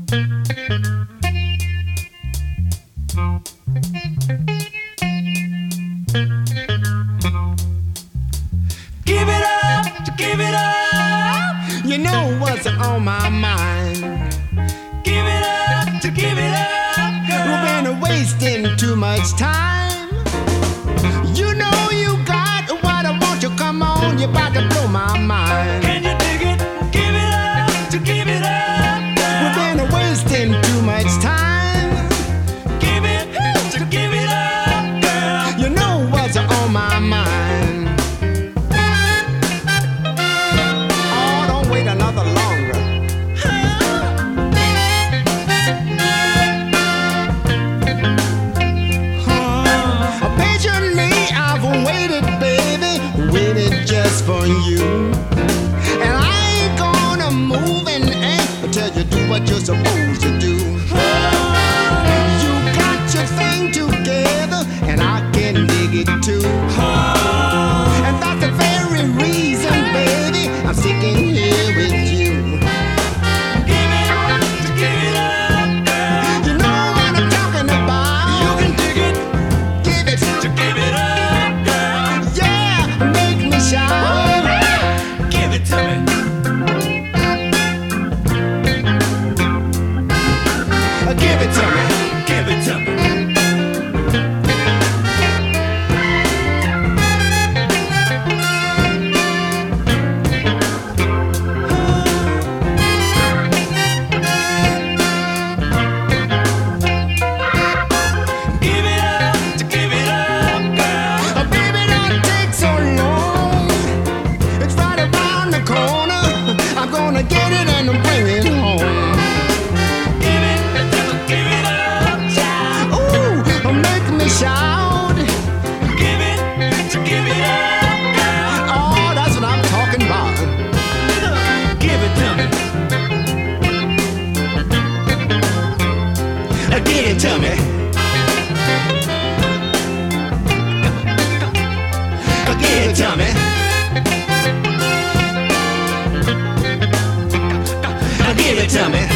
Give it up, to give it up. You know what's on my mind. Give it up, to give it up, girl. We've been wasting too much time. You know you got what I want you. Come on, you're about to blow my mind. Can you dig it? Give it up, to give it up, girl. We've been wasting too much time. Give it, to give it up, girl. You know what's on my mind. Oh, don't wait another longer. Patiently I've waited, baby, waited just for you. And I ain't gonna move an inch until you do what you're supposed to do. You got your thing together, and I can dig it too. And that's the very reason, baby, I'm sticking here with you. Give it up, to give it up, girl. You know what I'm talking about. You can dig it. Give it, to give it up, girl. Yeah, make me shout. Give it to me. Give it to me. Give it to me. Give it up, to give it up, girl. Baby, don't take so long. It's right around the corner. I'm gonna get it and bring it home. Give it, to give it up, child. Ooh, make me shout. Give it, to give it up, girl. Oh, that's what I'm talking about. Give it to me. Give it to me. Give it to me. Give it to me.